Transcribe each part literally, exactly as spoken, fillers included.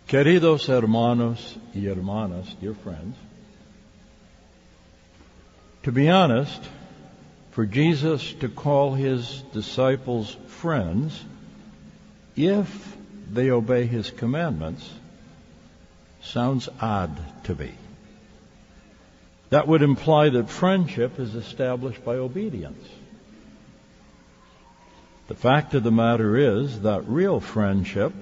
Queridos hermanos y hermanas, dear friends, to be honest, for Jesus to call his disciples friends, if they obey his commandments, sounds odd to me. That would imply that friendship is established by obedience. The fact of the matter is that real friendship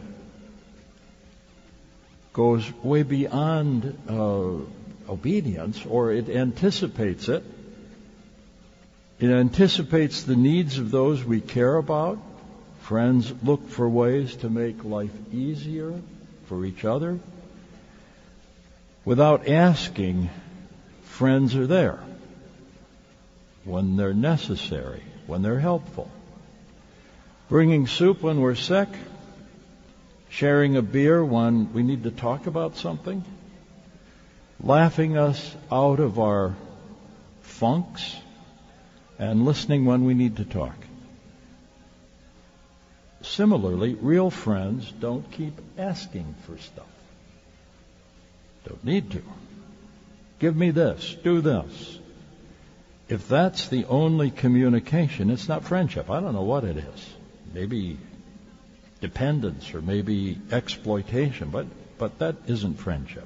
goes way beyond uh, obedience, or it anticipates it. It anticipates the needs of those we care about. Friends look for ways to make life easier for each other. Without asking, friends are there when they're necessary, when they're helpful. Bringing soup when we're sick, sharing a beer when we need to talk about something, laughing us out of our funks, and listening when we need to talk. Similarly, real friends don't keep asking for stuff. Don't need to. Give me this, do this. If that's the only communication, it's not friendship. I don't know what it is. Maybe dependence or maybe exploitation, but, but that isn't friendship.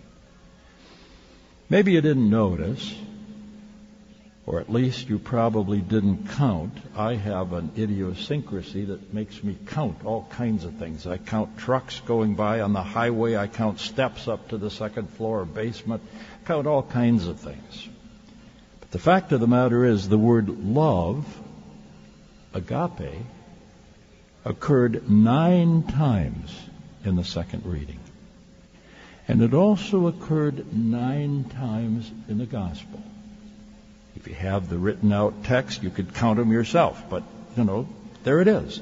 Maybe you didn't notice, or at least you probably didn't count. I have an idiosyncrasy that makes me count all kinds of things. I count trucks going by on the highway. I count steps up to the second floor or basement. I count all kinds of things. But the fact of the matter is the word love, agape, occurred nine times in the second reading. And it also occurred nine times in the gospel. If you have the written out text, you could count them yourself. But, you know, there it is.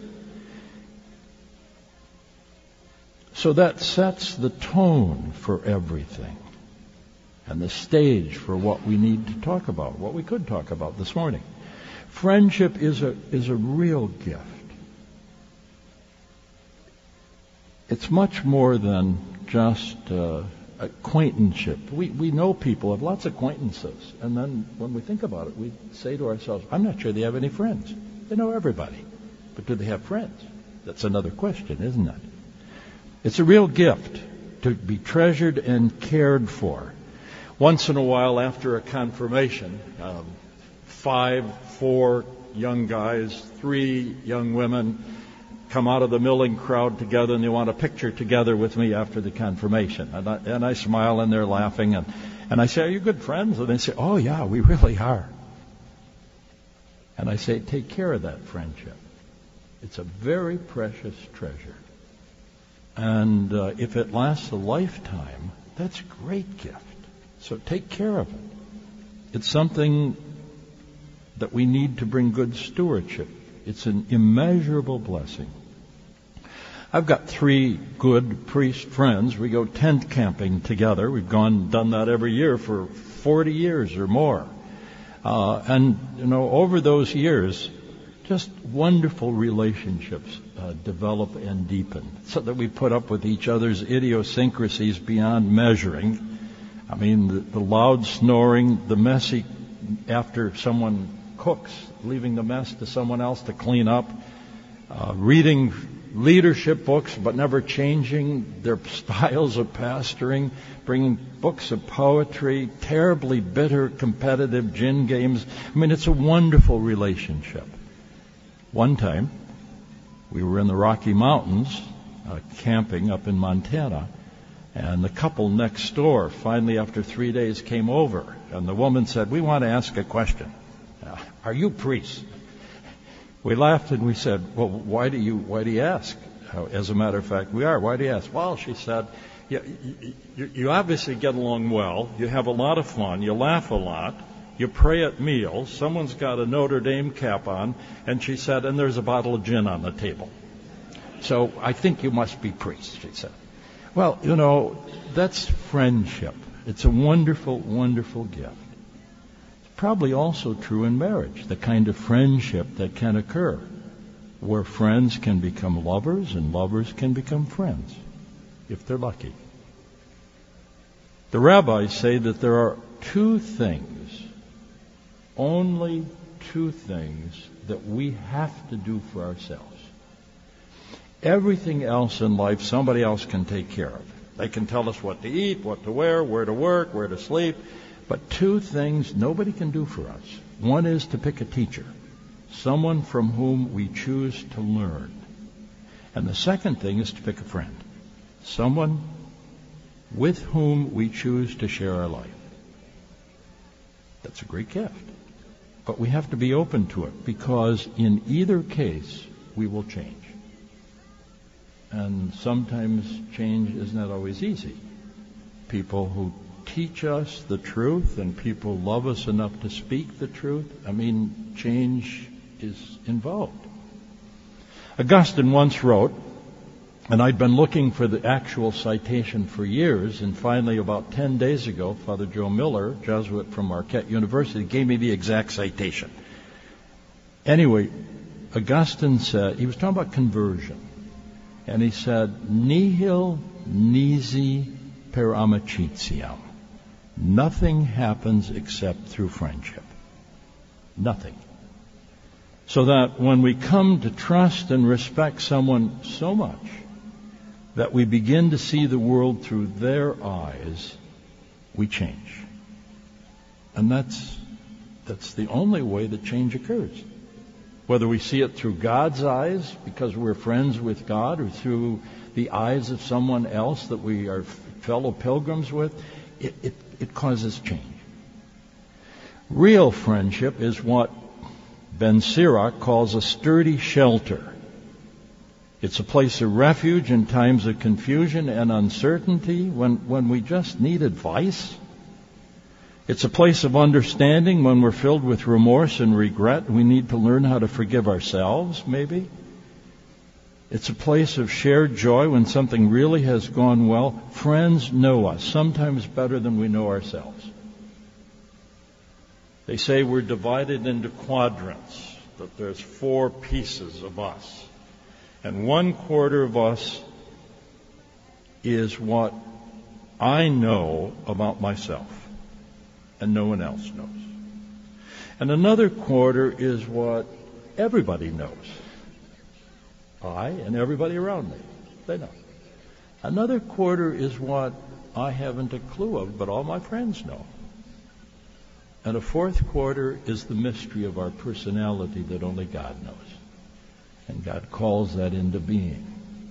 So that sets the tone for everything and the stage for what we need to talk about, what we could talk about this morning. Friendship is a, is a real gift. It's much more than just uh, acquaintanceship. We we know people, have lots of acquaintances, and then when we think about it, we say to ourselves, I'm not sure they have any friends. They know everybody. But do they have friends? That's another question, isn't it? It's a real gift to be treasured and cared for. Once in a while after a confirmation, um, five, four young guys, three young women come out of the milling crowd together, and they want a picture together with me after the confirmation. And I, and I smile, and they're laughing. And, and I say, are you good friends? And they say, oh, yeah, we really are. And I say, take care of that friendship. It's a very precious treasure. And uh, if it lasts a lifetime, that's a great gift. So take care of it. It's something that we need to bring good stewardship. It's an immeasurable blessing. I've got three good priest friends. We go tent camping together. We've gone done that every year for forty years or more. Uh, and, you know, over those years, just wonderful relationships uh, develop and deepen, so that we put up with each other's idiosyncrasies beyond measuring. I mean, the, the loud snoring, the messy after someone cooks, leaving the mess to someone else to clean up, uh, reading leadership books but never changing their styles of pastoring, bringing books of poetry, terribly bitter competitive gin games. I mean, it's a wonderful relationship. One time, we were in the Rocky Mountains, uh, camping up in Montana, and the couple next door finally, after three days, came over, and the woman said, we want to ask a question. Uh, are you priests? We laughed and we said, well, why do you why do you ask? Uh, as a matter of fact, we are. Why do you ask? Well, she said, you, you, you obviously get along well. You have a lot of fun. You laugh a lot. You pray at meals. Someone's got a Notre Dame cap on. And she said, and there's a bottle of gin on the table. So I think you must be priests, she said. Well, you know, that's friendship. It's a wonderful, wonderful gift. Probably also true in marriage, the kind of friendship that can occur, where friends can become lovers and lovers can become friends. if they're lucky. The rabbis say that there are two things, only two things, that we have to do for ourselves. Everything else in life somebody else can take care of. They can tell us what to eat, what to wear, where to work, where to sleep. But two things nobody can do for us. One is to pick a teacher, someone from whom we choose to learn. And the second thing is to pick a friend, someone with whom we choose to share our life. That's a great gift. But we have to be open to it, because in either case, we will change. And sometimes change is not always easy. People who teach us the truth and people love us enough to speak the truth, I mean, change is involved. Augustine once wrote, and I'd been looking for the actual citation for years, and finally about ten days ago, Father Joe Miller, Jesuit from Marquette University, gave me the exact citation. Anyway, Augustine said, he was talking about conversion, and he said, nihil nisi per amicitiam. Nothing happens except through friendship. Nothing. So that when we come to trust and respect someone so much that we begin to see the world through their eyes, we change. And that's that's the only way that change occurs. Whether we see it through God's eyes because we're friends with God, or through the eyes of someone else that we are fellow pilgrims with, it, it, it causes change. Real friendship is what Ben Sirach calls a sturdy shelter. It's a place of refuge in times of confusion and uncertainty, when, when we just need advice. It's a place of understanding when we're filled with remorse and regret. We need to learn how to forgive ourselves, maybe. It's a place of shared joy when something really has gone well. Friends know us, sometimes better than we know ourselves. They say we're divided into quadrants, that there's four pieces of us. And one quarter of us is what I know about myself, and no one else knows. And another quarter is what everybody knows. I and everybody around me, they know. Another quarter is what I haven't a clue of, but all my friends know. And a fourth quarter is the mystery of our personality that only God knows. And God calls that into being.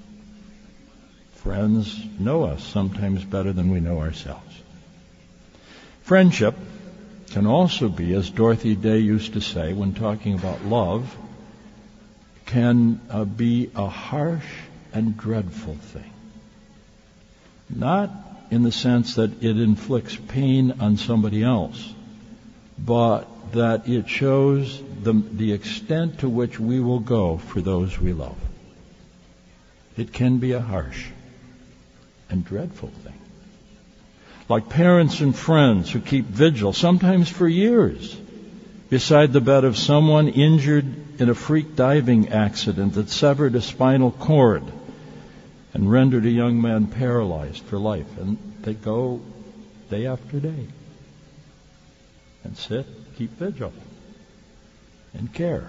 Friends know us sometimes better than we know ourselves. Friendship can also be, as Dorothy Day used to say when talking about love, can uh, be a harsh and dreadful thing. Not in the sense that it inflicts pain on somebody else, but that it shows the, the extent to which we will go for those we love. It can be a harsh and dreadful thing. Like parents and friends who keep vigil, sometimes for years, beside the bed of someone injured in a freak diving accident that severed a spinal cord and rendered a young man paralyzed for life. And they go day after day and sit, keep vigil, and care.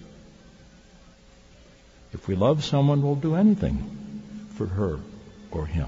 If we love someone, we'll do anything for her or him.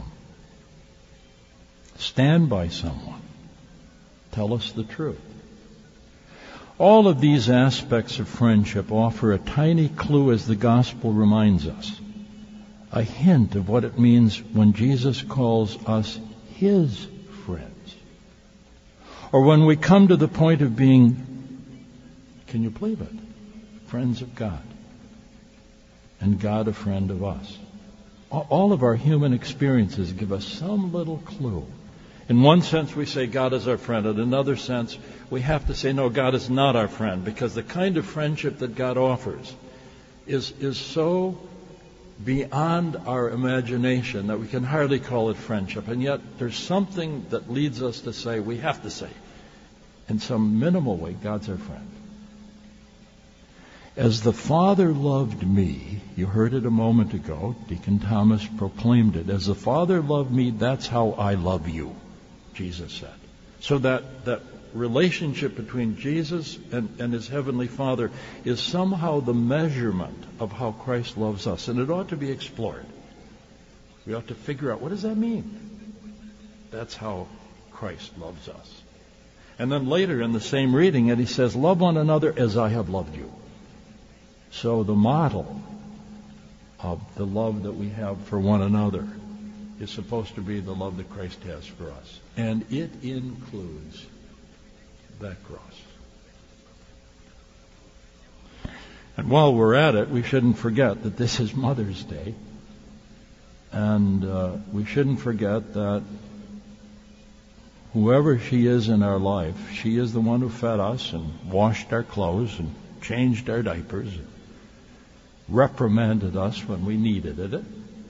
Stand by someone. Tell us the truth. All of these aspects of friendship offer a tiny clue, as the gospel reminds us, a hint of what it means when Jesus calls us his friends. Or when we come to the point of being, can you believe it, friends of God, and God a friend of us. All of our human experiences give us some little clue. In one sense, we say God is our friend. In another sense, we have to say, no, God is not our friend, because the kind of friendship that God offers is, is so beyond our imagination that we can hardly call it friendship. And yet, there's something that leads us to say, we have to say, in some minimal way, God's our friend. As the Father loved me, you heard it a moment ago, Deacon Thomas proclaimed it, as the Father loved me, that's how I love you, Jesus said. So that, that relationship between Jesus and, and his heavenly Father is somehow the measurement of how Christ loves us, and it ought to be explored. We ought to figure out, what does that mean? That's how Christ loves us. And then later in the same reading, and he says, love one another as I have loved you. So the model of the love that we have for one another is supposed to be the love that Christ has for us. And it includes that cross. And while we're at it, we shouldn't forget that this is Mother's Day. And uh, we shouldn't forget that whoever she is in our life, she is the one who fed us and washed our clothes and changed our diapers, and reprimanded us when we needed it,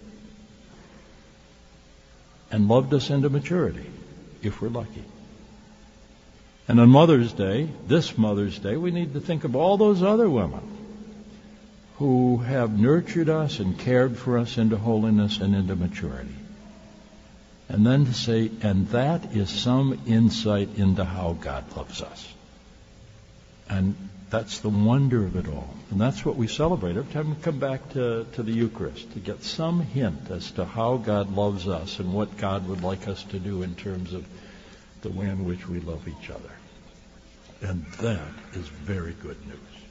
and loved us into maturity, if we're lucky. And on Mother's Day, this Mother's Day, we need to think of all those other women who have nurtured us and cared for us into holiness and into maturity. And then to say, and that is some insight into how God loves us. And that's the wonder of it all. And that's what we celebrate every time we come back to, to the Eucharist, to get some hint as to how God loves us and what God would like us to do in terms of the way in which we love each other. And that is very good news.